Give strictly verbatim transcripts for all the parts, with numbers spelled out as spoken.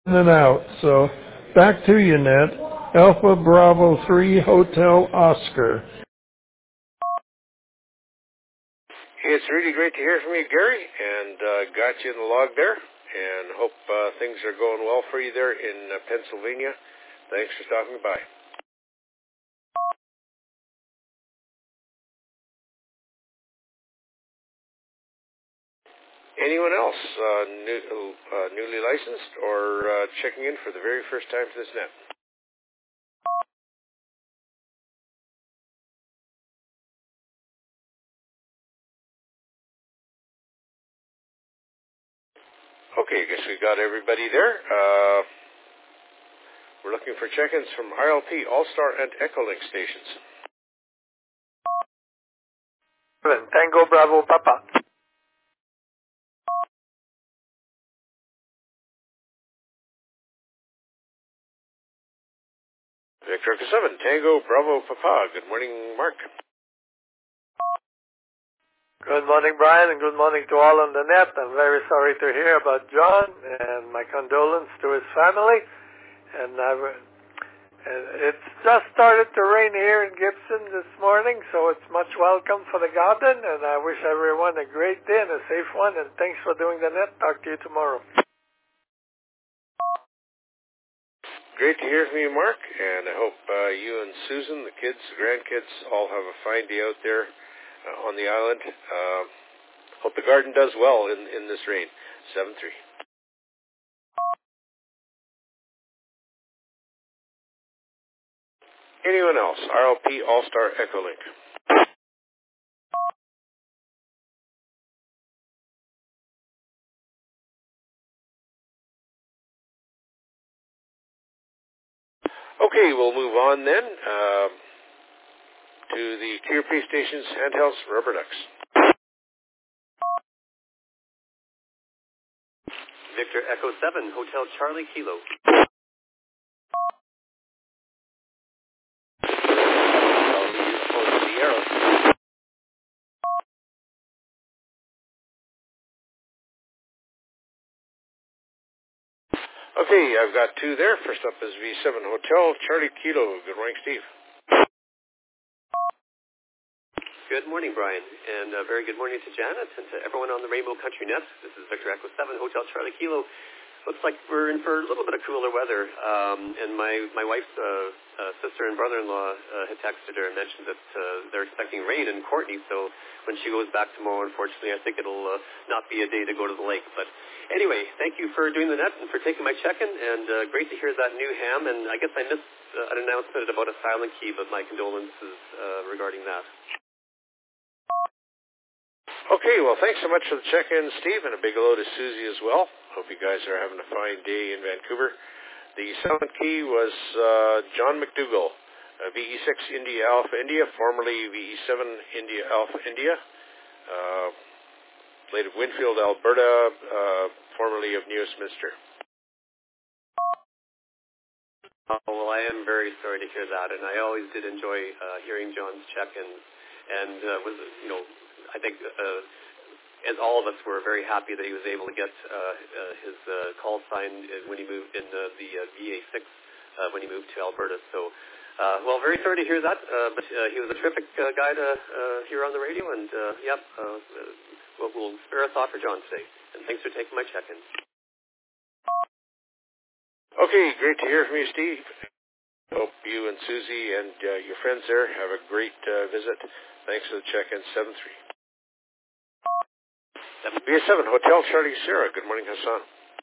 in and out. So back to you, Ned. Alpha Bravo three Hotel Oscar. It's really great to hear from you, Gary, and uh, got you in the log there, and hope uh, things are going well for you there in uh, Pennsylvania. Thanks for stopping by. Anyone else uh, new, uh, newly licensed or uh, checking in for the very first time for this net? Okay, I guess we got everybody there. Uh, we're looking for check-ins from R L P, All-Star, and Echolink stations. Tango Bravo Papa. Victor Echo seven, Tango Bravo Papa. Good morning, Mark. Good morning, Brian, and good morning to all on the net. I'm very sorry to hear about John, and my condolence to his family. And I've, and it's just started to rain here in Gibson this morning, so it's much welcome for the garden, and I wish everyone a great day and a safe one, and thanks for doing the net. Talk to you tomorrow. Great to hear from you, Mark, and I hope uh, you and Susan, the kids, the grandkids, all have a fine day out there uh, on the island. Uh, hope the garden does well in, in this rain. seven three. Anyone else? R L P All-Star Echolink. Okay, we'll move on then uh, to the Q R P stations, handhelds, rubber ducks. Victor Echo seven, Hotel Charlie Kilo. Okay, I've got two there. First up is V seven Hotel Charlie Kilo. Good morning, Steve. Good morning, Brian, and uh, very good morning to Janet and to everyone on the Rainbow Country Net. This is Victor Echo seven, Hotel Charlie Kilo. Looks like we're in for a little bit of cooler weather, um, and my, my wife's uh, uh, sister and brother-in-law uh, had texted her and mentioned that uh, they're expecting rain in Courtney, so when she goes back tomorrow, unfortunately, I think it'll uh, not be a day to go to the lake. But anyway, thank you for doing the net and for taking my check-in, and uh, great to hear that new ham, and I guess I missed uh, an announcement about a silent key, but my condolences uh, regarding that. Okay, well, thanks so much for the check-in, Steve, and a big hello to Susie as well. Hope you guys are having a fine day in Vancouver. The silent key was uh, John McDougall, uh, V E six India Alpha India, formerly V E seven India Alpha India, uh, late of Winfield, Alberta, uh, formerly of Newsminster. Oh, well, I am very sorry to hear that, and I always did enjoy uh, hearing John's check-ins, and uh, was, you know, I think, uh, as all of us were very happy that he was able to get uh, uh, his uh, call sign when he moved in uh, the uh, V A six uh, when he moved to Alberta. So, uh, well, very sorry to hear that, uh, but uh, he was a terrific uh, guy to uh, hear on the radio, and, uh, yep, uh, we'll, we'll spare a thought for John today. And thanks for taking my check-in. Okay, great to hear from you, Steve. Hope you and Susie and uh, your friends there have a great uh, visit. Thanks for the check-in, seven three. V A seven Hotel Charlie Sierra. Good morning, Hassan.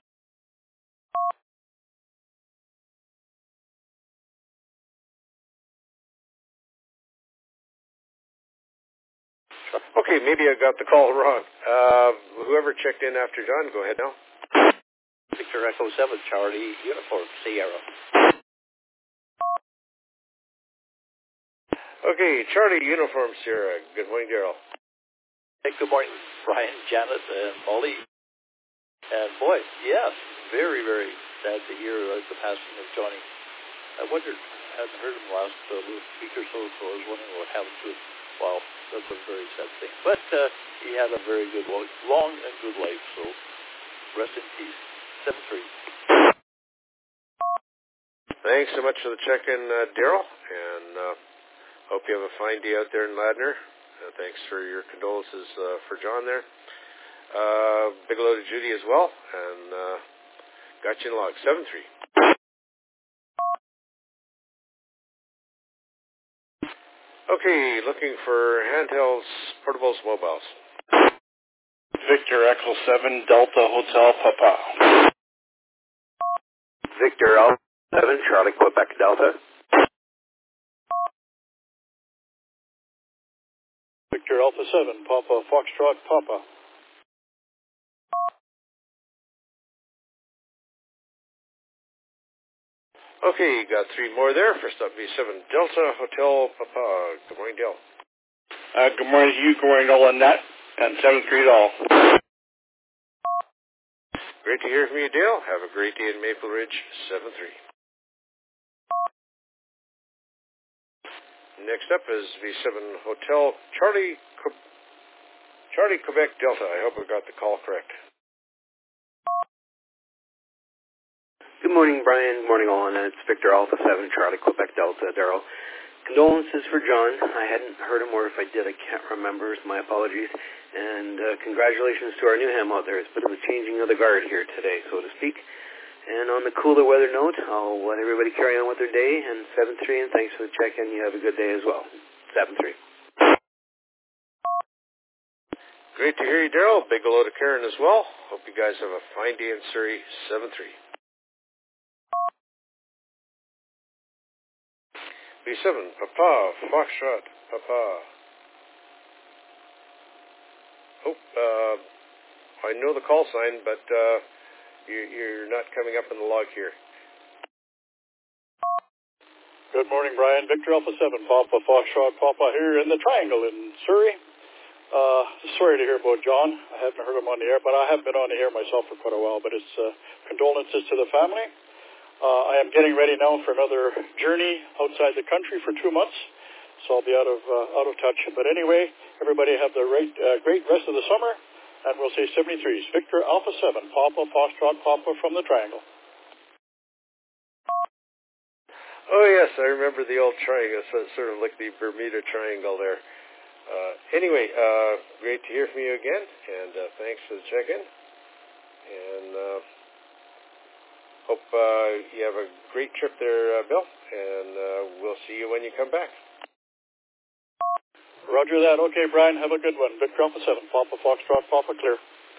Okay, maybe I got the call wrong. Uh, whoever checked in after John, go ahead now. Victor Echo seven, Charlie Uniform Sierra. Okay, Charlie Uniform Sierra. Good morning, Daryl. Hey, good morning, Brian, Janet, and Molly. And boy, yes, very, very sad to hear uh, the passing of Johnny. I wondered, I hadn't heard him last uh, week or so, so I was wondering what happened to him. Wow, that's a very sad thing. But uh, he had a very good, long and good life, so rest in peace. seven three. Thanks so much for the check-in, uh, Daryl, and uh, hope you have a fine day out there in Ladner. Uh, thanks for your condolences uh, for John there. Uh, big hello to Judy as well, and uh, got you in log seven three. Okay, looking for handhelds, portables, mobiles. Victor Echo seven Delta Hotel Papa. Victor Alpha seven Charlie Quebec Delta. Victor Alpha seven Papa Foxtrot Papa. Okay, got three more there. First up, V seven Delta Hotel Papa. Good morning, Dale. Uh, good morning to you, good morning to all on that, and seven three all. Great to hear from you, Dale. Have a great day in Maple Ridge, seven three. Next up is V seven Hotel Charlie Charlie Quebec Delta. I hope I got the call correct. Good morning, Brian. Good morning, all. And it's Victor Alpha seven Charlie Quebec Delta. Daryl. Condolences for John. I hadn't heard him, or if I did, I can't remember. So my apologies. And uh, congratulations to our new ham out there. It's a bit of a changing of the guard here today, so to speak. And on the cooler weather note, I'll let everybody carry on with their day. And seven three, and thanks for the check-in. You have a good day as well. seven three. Great to hear you, Daryl. Big hello to Karen as well. Hope you guys have a fine day in Surrey, seven three. V seven, Papa, Foxtrot, Papa. Oh, uh, I know the call sign, but uh, you, you're not coming up in the log here. Good morning, Brian. Victor Alpha seven Papa Foxtrot Papa here in the Triangle in Surrey. Uh, sorry to hear about John. I haven't heard him on the air, but I have been on the air myself for quite a while. But it's uh, condolences to the family. Uh, I am getting ready now for another journey outside the country for two months, so I'll be out of uh, out of touch. But anyway, everybody have the right, uh, great rest of the summer, and we'll say seventy-threes. Victor Alpha seven, Papa Foxtrot Papa from the Triangle. Oh yes, I remember the old triangle. So it's sort of like the Bermuda Triangle there. Uh, anyway, uh, great to hear from you again, and uh, thanks for the check-in. And uh, hope uh, you have a great trip there, uh, Bill, and uh, we'll see you when you come back. Roger that. Okay, Brian, have a good one. Victor Alpha seven, Papa Foxtrot, Papa clear.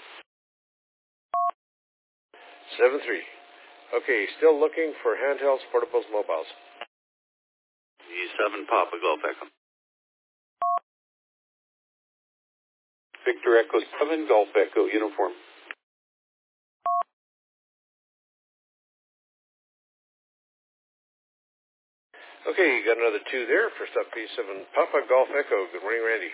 seven three. Okay, still looking for handhelds, portables, mobiles. V seven Papa Golf Echo. Victor Echo seven Golf Echo uniform. Okay, you got another two there. First up, V seven Papa Golf Echo. Good morning, Randy.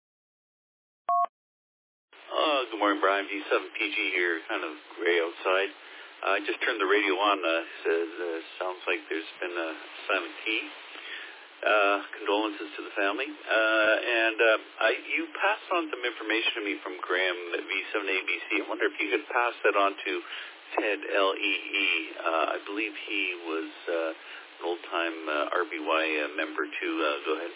Uh, good morning, Brian. V seven P G here, kind of gray outside. I uh, just turned the radio on. Uh, says uh, sounds like there's been a silent key. Uh, condolences to the family. Uh, and uh, I, you passed on some information to me from Graham at V seven A B C. I wonder if you could pass that on to Ted L E E. Uh, I believe he was uh, an old-time uh, R B Y uh, member too. Uh, go ahead.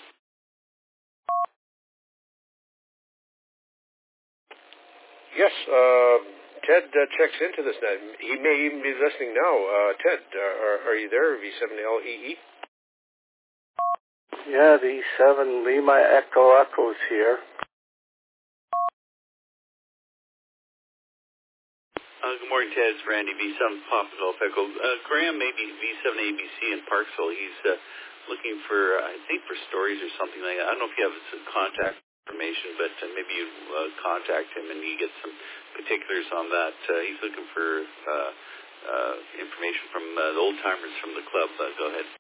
Yes, uh, Ted uh, checks into this now. He may even be listening now. Uh, Ted, uh, are, are you there, V seven L E E? Yeah, V seven Lima Echo Echo's here. Uh, good morning, Ted. It's Randy, V seven Papa Golf Echo. Uh, Graham, maybe V seven A B C in Parksville. He's uh, looking for, I think, for stories or something like that. I don't know if you have some contact information, but uh, maybe you uh, contact him and you get some particulars on that. Uh, he's looking for uh, uh, information from uh, the old-timers from the club. Uh, go ahead.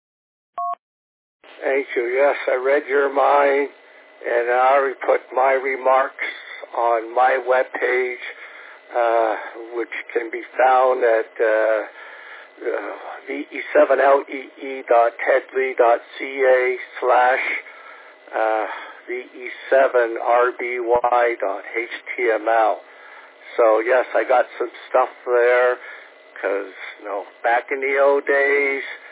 Thank you. Yes, I read your mind, and I already put my remarks on my webpage, uh, which can be found at uh, uh, V E seven L E E dot tedley dot C A slash V E seven R B Y dot H T M L. So, yes, I got some stuff there because, you know, back in the old days,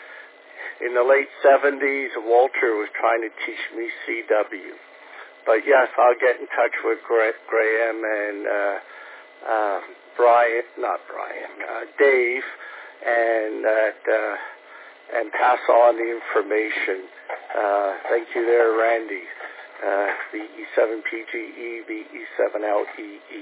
in the late seventies, Walter was trying to teach me C W. But yes, I'll get in touch with Gra- Graham and uh, uh, Brian, not Brian, uh, Dave, and that uh, and pass on the information. Uh, thank you there, Randy. Uh, V E seven P G E, V E seven L E E.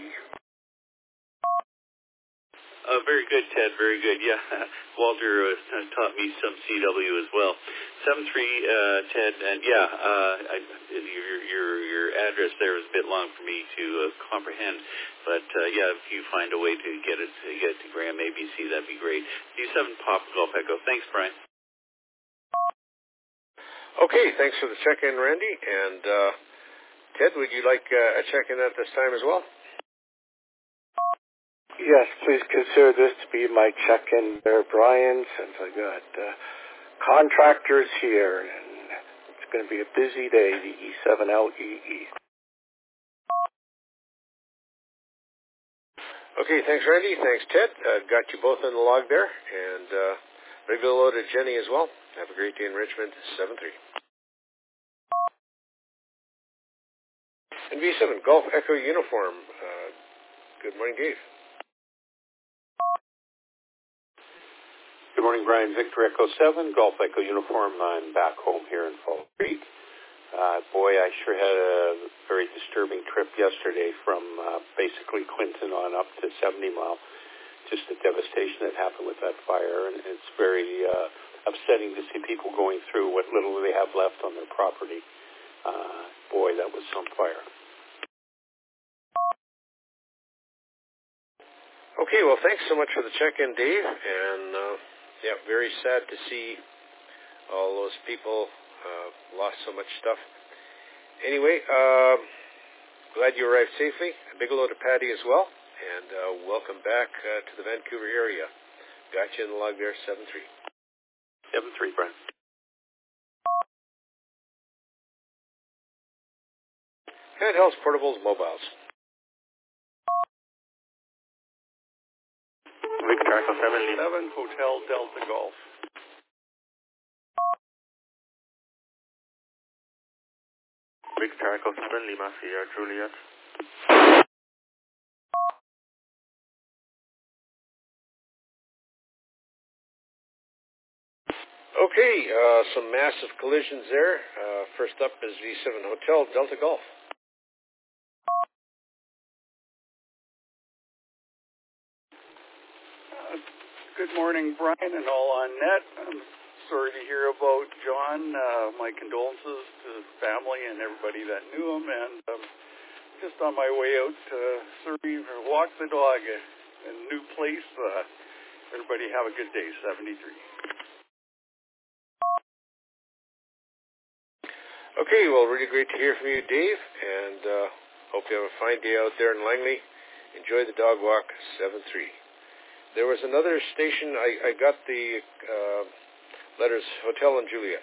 Uh, very good, Ted. Very good. Yeah, Walter uh, taught me some C W as well. Seven three, uh, Ted, and yeah, uh, I, your your your address there is a bit long for me to uh, comprehend, but uh, yeah, if you find a way to get it to get it to Graham A B C, that'd be great. D seven Pop Golf Echo. Thanks, Brian. Okay, thanks for the check-in, Randy. And uh, Ted, would you like uh, a check-in at this time as well? Yes, please consider this to be my check-in there, Brian, since I got uh, contractors here, and it's going to be a busy day, the E seven L E E. Okay, thanks, Randy. Thanks, Ted. Uh, got you both in the log there, and uh, regular hello to Jenny as well. Have a great day in Richmond, seven three. And V seven, Golf Echo Uniform. Uh, good morning, Dave. Good morning, Brian. Victor Echo seven, Golf Echo Uniform. I'm back home here in Fall Creek. Uh, boy, I sure had a very disturbing trip yesterday from uh, basically Clinton on up to seventy mile. Just the devastation that happened with that fire, and it's very uh, upsetting to see people going through what little they have left on their property. Uh, boy, that was some fire. Okay, well, thanks so much for the check-in, Dave. And, uh, yeah, very sad to see all those people uh, lost so much stuff. Anyway, uh, glad you arrived safely. A big hello to Patty as well. And uh, welcome back uh, to the Vancouver area. Got you in the log there, seven three. seven three, Brian. Handhelds, portables, mobiles. Victor Echo seven, seven, Hotel Delta Golf. Victor Echo seven, Lima Sierra Juliet. Okay, uh, some massive collisions there. Uh, first up is V seven Hotel Delta Golf. Uh, good morning, Brian, and all on net. I'm sorry to hear about John. Uh, my condolences to his family and everybody that knew him. And um, just on my way out to Surrey to walk the dog in a new place. Uh, everybody have a good day. seventy-three. Okay, well, really great to hear from you, Dave, and uh, hope you have a fine day out there in Langley. Enjoy the dog walk, seven three. There was another station, I, I got the uh, letters, Hotel and Juliet.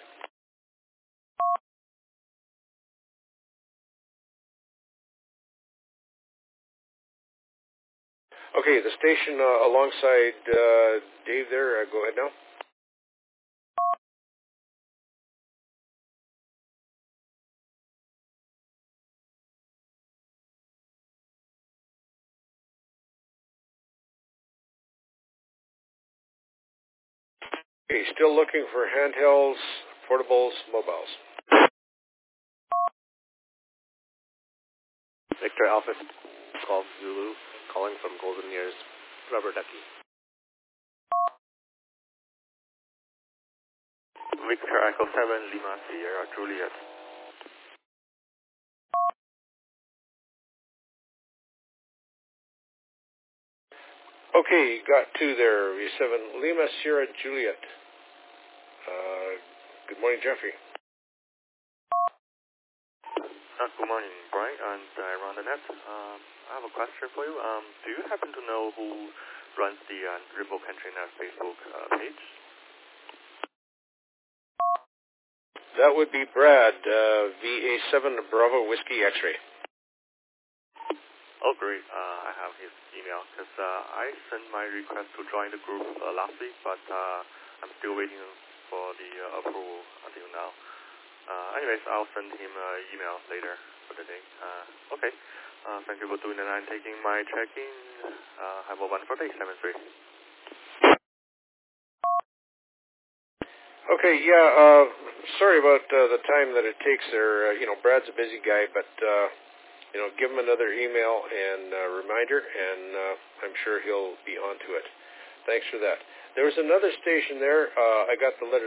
Okay, the station uh, alongside uh, Dave there, uh, go ahead now. Okay, still looking for handhelds, portables, mobiles. Victor Alpha Golf Zulu, calling from Golden Years, Rubber Ducky. Victor Echo seven, Lima Sierra Juliet. Okay, got two there, V seven, Lima Sierra Juliet. Uh, good morning, Jeffrey. Uh, good morning, Brian, and uh, around the net. Um, I have a question for you. Um, do you happen to know who runs the uh, Rainbow Country Net Facebook uh, page? That would be Brad, uh, V A seven Bravo Whiskey X-Ray. Oh, great. Uh, I have his email, because uh, I sent my request to join the group uh, last week, but uh, I'm still waiting for the uh, approval until now. Uh, anyways, I'll send him an email later for the day. Uh, okay. Uh, thank you for doing it and taking my check-in. Uh, have a wonderful day, seven three. Okay, yeah, uh, sorry about uh, the time that it takes there. Uh, you know, Brad's a busy guy, but, uh, you know, give him another email and uh, reminder, and uh, I'm sure he'll be onto it. Thanks for that. There was another station there. Uh, I got the letter